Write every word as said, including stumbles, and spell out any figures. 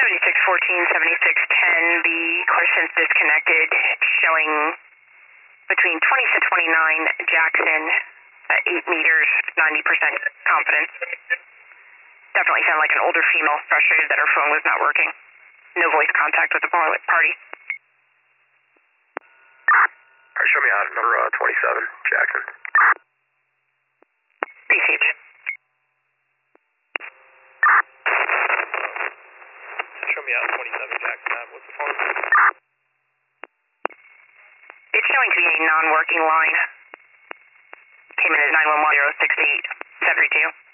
seventy-six fourteen, seventy-six ten, the question's disconnected, showing between twenty-six twenty-nine, Jackson, at eight meters, ninety percent confidence. Definitely sound like an older female, frustrated that her phone was not working. No voice contact with the party. Alright, show me out, number uh, twenty-seven, Jackson. Received. Show me out, twenty-seven, Jackson. What's the phone? It's showing to be a non-working line. Came in at nine one one zero six eight seven three two.